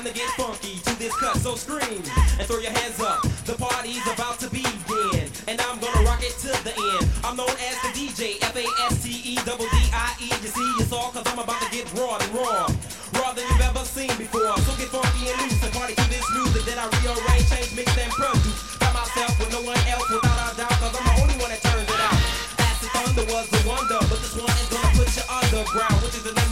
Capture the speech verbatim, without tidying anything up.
time to get funky to this cut, so scream and throw your hands up. The party's about to begin, and I'm gonna rock it to the end. I'm known as the D J, F A S T E D D I E. You see, it's all cause I'm about to get raw and raw, raw than you've ever seen before. So get funky and loose and party to this music that I rearrange, change, mix, and produce by myself with no one else, without a doubt, cause I'm the only one that turns it out. Acid Thunder was the wonder, but this one is gonna put you underground, which is the